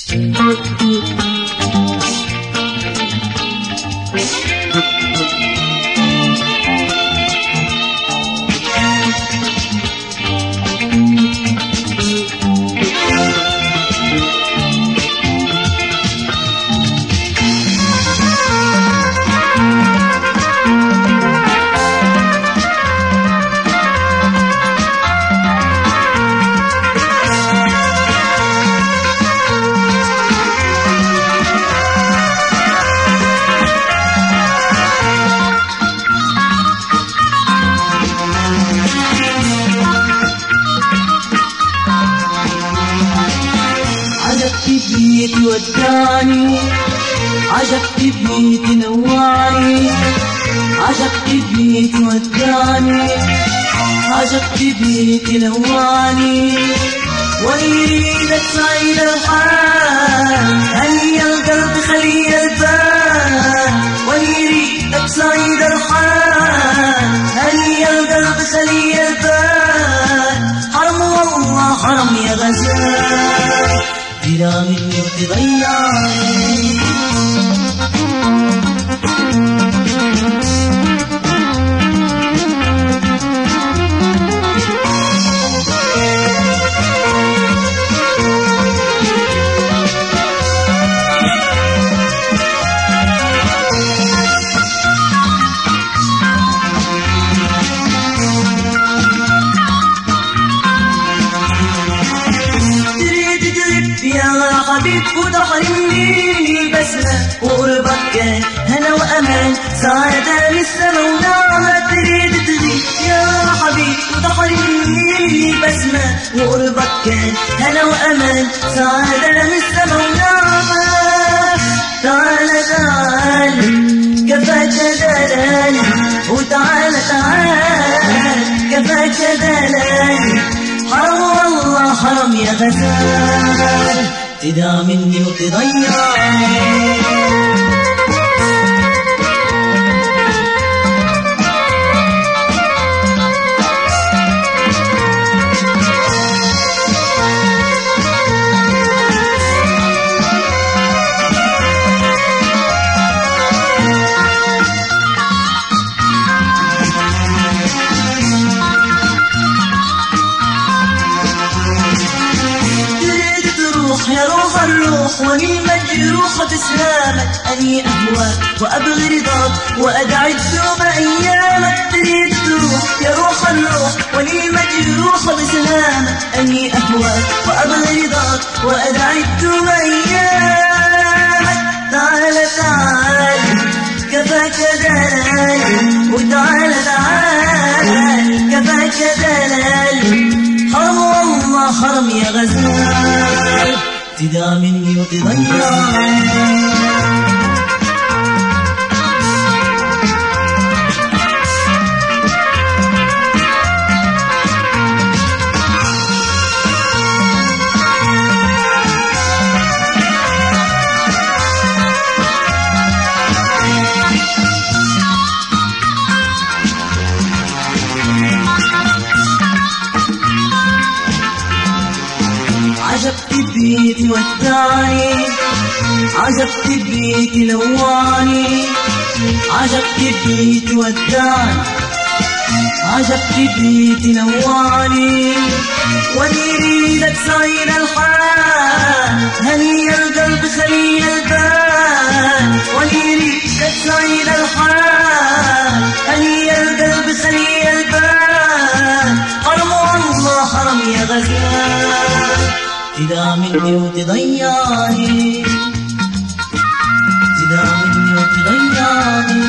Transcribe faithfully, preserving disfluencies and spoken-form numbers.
بيك وداني، عجبت بيك نواني، عجبت بيك وداني، عجبت بيك نواني، ويريدك سعيد الحال، هني القلب خلي البال، ويريدك سعيد الحال، هني القلب خلي البال، حرم والله حرم يا غزال، بلا منك تضيعني. وتحرمني بسمة وقربك كان هنا وأمان، سعادة للسما ونعمة تريد تغيب يا حبيب، وتحرمني بسمة وقربك كان هنا وأمان، سعادة للسما ونعمة. تعالى تعالى كفاك دلالي، وتعالى تعالى كفاك دلالي، حرام والله حرام يا غزال، تدعى مني وتضيعني. يا روح الروح واني مجروحة بسلامك، أني أهواك وأبغي رضاك وأدعي الدوم أيامك. تريد تروح يا روح الروح واني مجروحة بسلامك، أني أهواك وأبغي رضاك وأدعي الدوم أيامك. تعالى تعالى كفاك دلالي، وتعالى تعالى كفاك دلالي، حرم والله حرم يا غزال، تدعى مني وتضيعني. عجبت بيك وداني، عجبت بيك لواني، عجبت بيك وداني، عجبت بيك لواني، ويريدك سعيد الحال، هني القلب خلي البال، ويريدك سعيد الحال، هني القلب خلي البال، حرم والله حرم يا غزال، تدعى مني وتضيعني، تدعى مني وتضيعني.